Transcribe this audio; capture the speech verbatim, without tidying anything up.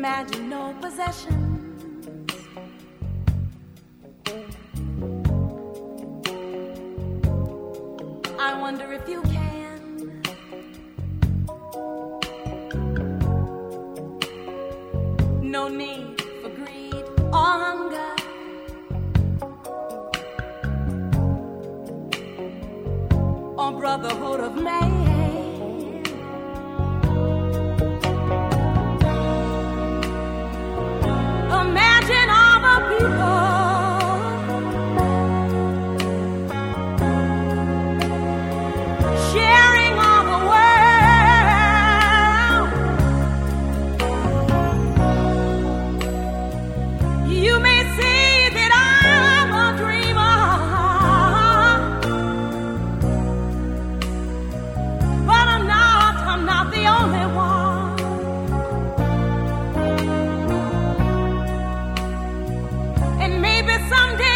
imagine no possessions. I wonder if you can. No need for greed or hunger. Or brotherhood of man. Imagine all the people sharing all the world. You may see that I'm a dreamer, but I'm not, I'm not the only one. And maybe someday